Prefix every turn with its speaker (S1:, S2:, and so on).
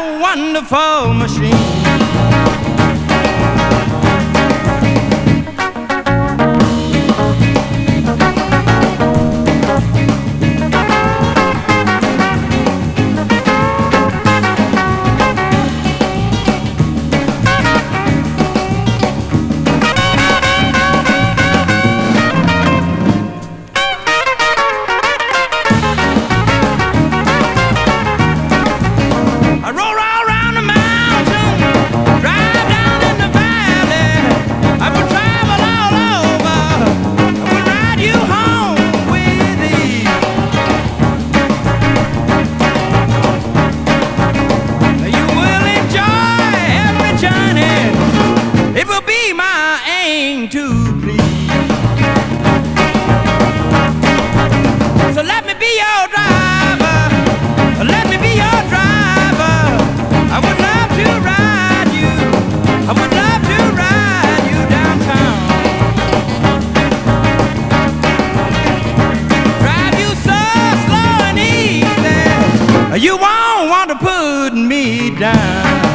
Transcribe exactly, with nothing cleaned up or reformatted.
S1: a wonderful machine. To please. So let me be your driver. Let me be your driver. I would love to ride you. I would love to ride you downtown. Drive you so slow and easy. You won't want to put me down.